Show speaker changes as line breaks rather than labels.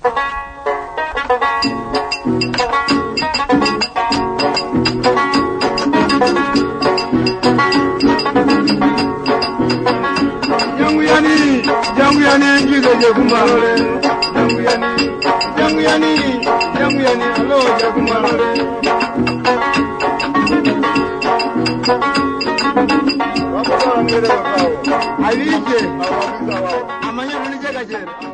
Janguyani jigeje kumalole Janguyani alo jakumalole Wapala ngere wakao Alije amanya nunije kajere